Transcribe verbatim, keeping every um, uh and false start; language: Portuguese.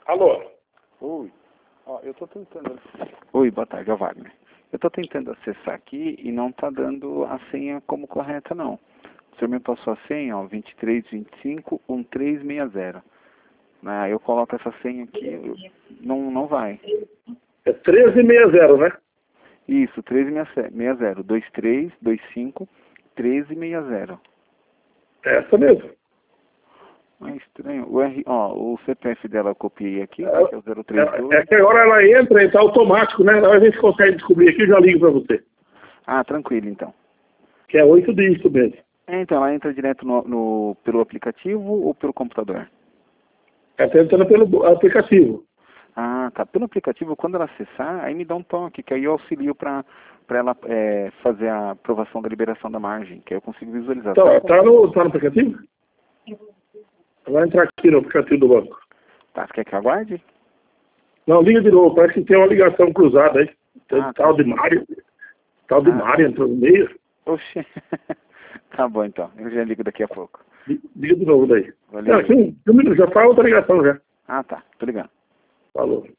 Alô? Oi. Ó, eu tô tentando... Oi, boa tarde, é o Wagner. Eu tô tentando acessar aqui e não tá dando a senha como correta, não. O senhor me passou a senha, ó, vinte e três, vinte e cinco, treze sessenta. Né? Eu coloco essa senha aqui, não, não vai. É treze sessenta, né? Isso, treze sessenta, dois três dois cinco, treze sessenta. É essa mesmo. É estranho. O, R, ó, o C P F dela eu copiei aqui, É, que é o zero três dois. é, é que agora ela entra e tá automático, né? A gente consegue descobrir aqui, eu já ligo pra você. Ah, tranquilo então. Que é oito dígitos mesmo. É, então, ela entra direto no, no, pelo aplicativo ou pelo computador? É tentando pelo aplicativo. Ah, tá. Pelo aplicativo, quando ela acessar, aí me dá um toque, que aí eu auxilio para ela é, fazer a aprovação da liberação da margem, que aí eu consigo visualizar. Então, Tá, tá no, tá no aplicativo? Vai entrar aqui no aplicativo do banco. tá, você quer que eu aguarde? Não, liga de novo, parece que tem uma ligação cruzada aí. Tem Ah, tal tá. de Mário. Tal de Ah, Mário entrou no meio. oxê. Tá bom, então. Eu já ligo daqui a pouco. Liga de novo daí. Valeu. Não, aqui um, um minuto, já faz outra ligação já. Ah, tá. Tô ligando. Falou.